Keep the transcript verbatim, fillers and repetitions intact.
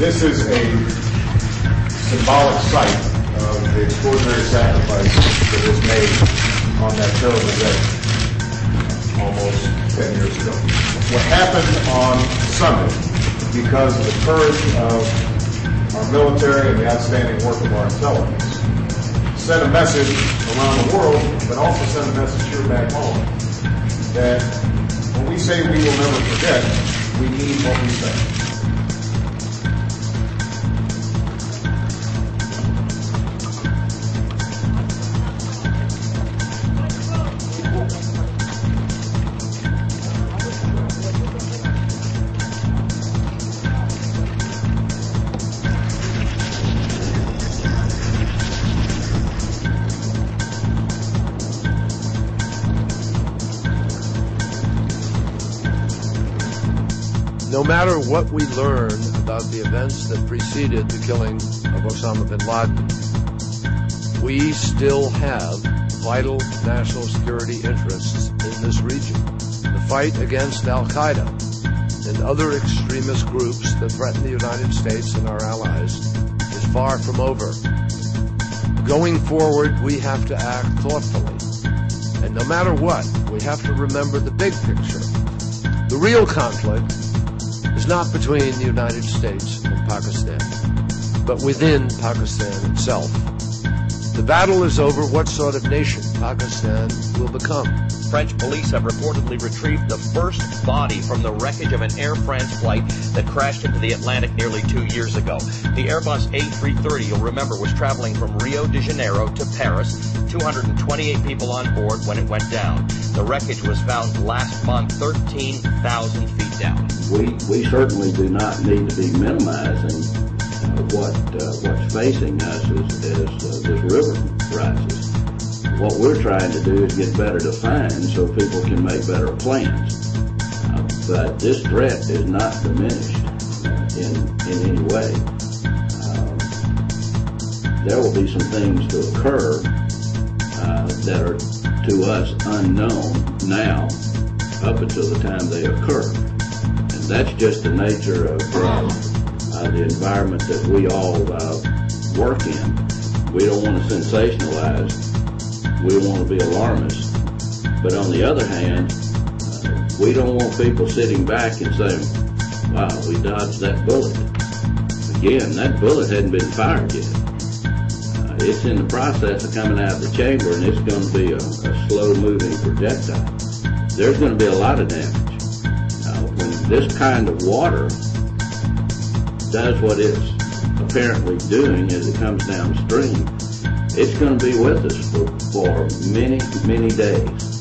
This is a symbolic site of the extraordinary sacrifice that was made on that terrible day almost ten years ago. What happened on Sunday, because of the courage of our military and the outstanding work of our intelligence, sent a message around the world, but also sent a message here back home that when we say we will never forget, we mean what we say. No matter what we learn about the events that preceded the killing of Osama bin Laden, we still have vital national security interests in this region. The fight against Al-Qaeda and other extremist groups that threaten the United States and our allies is far from over. Going forward, we have to act thoughtfully. And no matter what, we have to remember the big picture. The real conflict is not between the United States and Pakistan, but within Pakistan itself. The battle is over what sort of nation Pakistan will become. French police have reportedly retrieved the first body from the wreckage of an Air France flight that crashed into the Atlantic nearly two years ago. The Airbus A three thirty, you'll remember, was traveling from Rio de Janeiro to Paris, two hundred twenty-eight people on board when it went down. The wreckage was found last month, thirteen thousand feet down. We we certainly do not need to be minimizing uh, what uh, what's facing us as, as uh, this river rises. What we're trying to do is get better defined so people can make better plans. Uh, but this threat is not diminished uh, in in any way. Uh, there will be some things to occur uh, that are to us unknown now, up until the time they occur. And that's just the nature of uh, uh, the environment that we all uh, work in. We don't want to sensationalize. We don't want to be alarmists. But on the other hand, uh, we don't want people sitting back and saying, wow, we dodged that bullet. Again, that bullet hadn't been fired yet. Uh, it's in the process of coming out of the chamber, and it's going to be a, a slow-moving projectile. There's going to be a lot of damage. Uh, when this kind of water does what it's apparently doing as it comes downstream, it's going to be with us for, for many, many days.